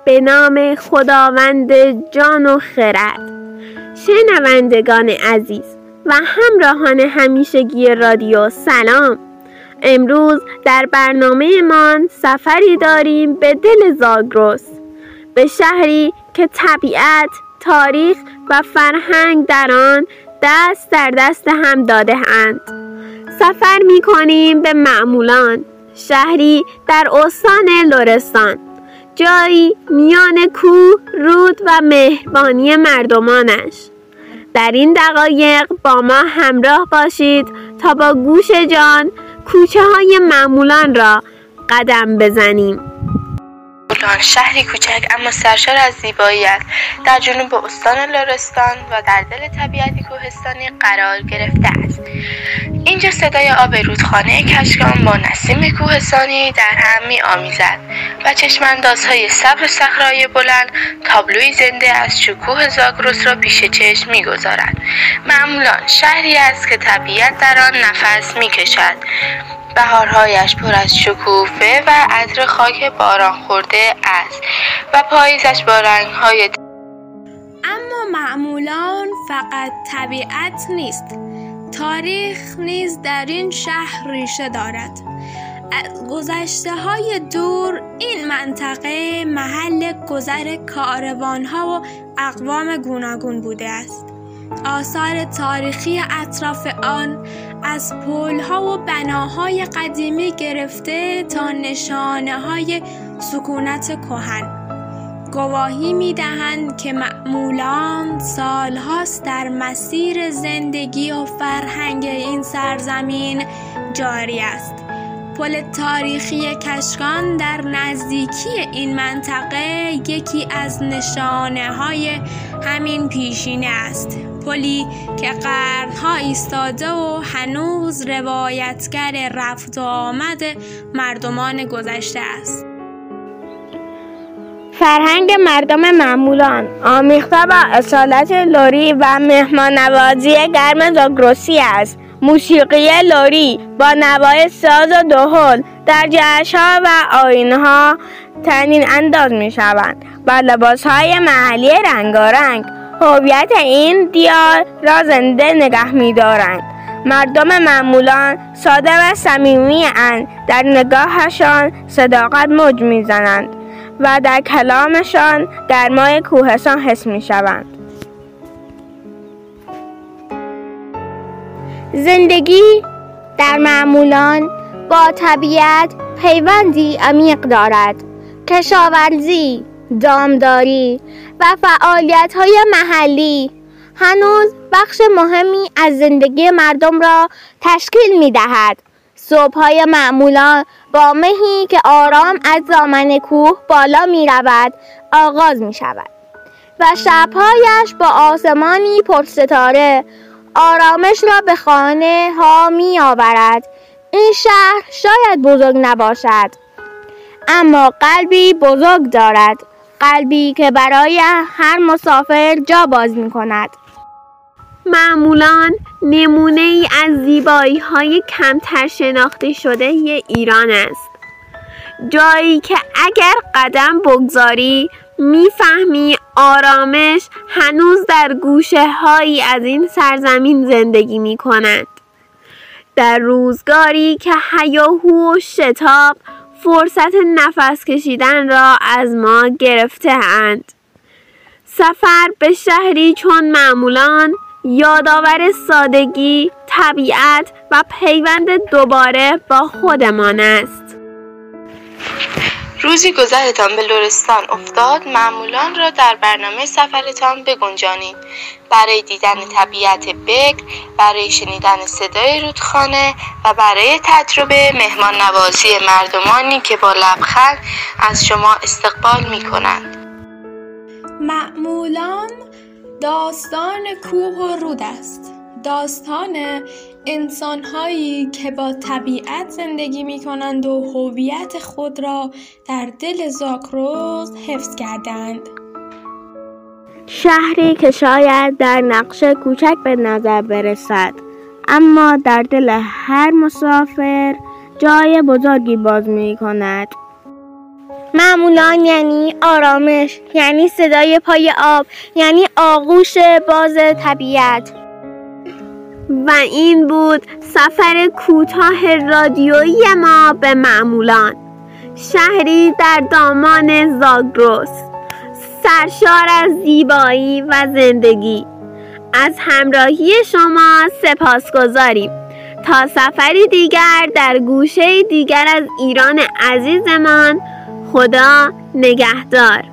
به نام خداوند جان و خرد. شنوندگان عزیز و همراهان همیشگی رادیو سلام، امروز در برنامه من سفری داریم به دل زاگرس، به شهری که طبیعت، تاریخ و فرهنگ در آن دست در دست هم داده اند. سفر می کنیم به معمولان، شهری در استان لرستان، جایی میان کوه، رود و مهربانی مردمانش. در این دقایق با ما همراه باشید تا با گوش جان کوچه های معمولان را قدم بزنیم. شهری کوچک اما سرشار از زیبایی است. در جنوب استان لرستان و در دل طبیعتی کوهستانی قرار گرفته است. اینجا صدای آب رودخانه کشکان با نسیم کوهستانی در هم می‌آمیزد و چشم‌اندازهای صبر صخره‌های بلند تابلوی زنده از شکوه زاگرس را پیش چشم می‌گذارد. معمولان شهری است که طبیعت در آن نفس می‌کشد. بهارهایش پر از شکوفه و عطر خاک باران خورده است و پاییزش با رنگ‌های اما معمولان فقط طبیعت نیست، تاریخ نیز در این شهر ریشه دارد. از گذشته‌های دور این منطقه محل گذر کاروان‌ها و اقوام گوناگون بوده است. آثار تاریخی اطراف آن از پل‌ها و بناهای قدیمی گرفته تا نشانه‌های سکونت کهن گواهی می‌دهند که معمولان سال‌هاست در مسیر زندگی و فرهنگ این سرزمین جاری است. پل تاریخی کشکان در نزدیکی این منطقه یکی از نشانه‌های همین پیشینه است. پلی که قرن‌ها ایستاده و هنوز روایتگر رفت و آمد مردمان گذشته است. فرهنگ مردم معمولان آمیخته با اصالت لری و مهمان‌نوازی گرم زاگرسی است. موسیقی لری با نوای ساز و دهل در جشن‌ها و آیین‌ها طنین انداز می‌شوند و لباس‌های محلی رنگارنگ هویت این دیار را زنده نگه می‌دارند. مردم معمولان ساده و صمیمی‌اند، در نگاهشان صداقت موج می‌زنند و در کلامشان گرمای کوهستان حس می‌شوند. زندگی در معمولان با طبیعت پیوندی عمیق دارد. کشاورزی، دامداری و فعالیت‌های محلی هنوز بخش مهمی از زندگی مردم را تشکیل می‌دهد. صبح‌های معمولان با مهی که آرام از دامن کوه بالا می‌رود آغاز می‌شود و شب‌هایش با آسمانی پرستاره آرامش را به خانه ها می آورد. این شهر شاید بزرگ نباشد، اما قلبی بزرگ دارد، قلبی که برای هر مسافر جا باز می کند. معمولان نمونه ای از زیبایی های کمتر شناخته شده ایران است. جایی که اگر قدم بگذاری میفهمی آرامش هنوز در گوشه هایی از این سرزمین زندگی می کند. در روزگاری که هیاهو و شتاب فرصت نفس کشیدن را از ما گرفته اند. سفر به شهری چون معمولان یادآور سادگی، طبیعت و پیوند دوباره با خودمان است. روزی گذرتان به لرستان افتاد، معمولان را در برنامه سفرتان بگنجانید. برای دیدن طبیعت بکر، برای شنیدن صدای رودخانه و برای تجربه مهمان نوازی مردمانی که با لبخند از شما استقبال می کنند. معمولان داستان کوه و رود است. داستان انسان‌هایی که با طبیعت زندگی می‌کنند و هویت خود را در دل زاگرس حفظ کردند. شهری که شاید در نقشه کوچک به نظر برسد، اما در دل هر مسافر جای بزرگی باز می‌کند. معمولان یعنی آرامش، یعنی صدای پای آب، یعنی آغوش باز طبیعت. و این بود سفر کوتاه رادیویی ما به معمولان، شهری در دامان زاگرس، سرشار از زیبایی و زندگی. از همراهی شما سپاسگزاریم. تا سفری دیگر در گوشه دیگر از ایران عزیزمان، خدا نگهدار.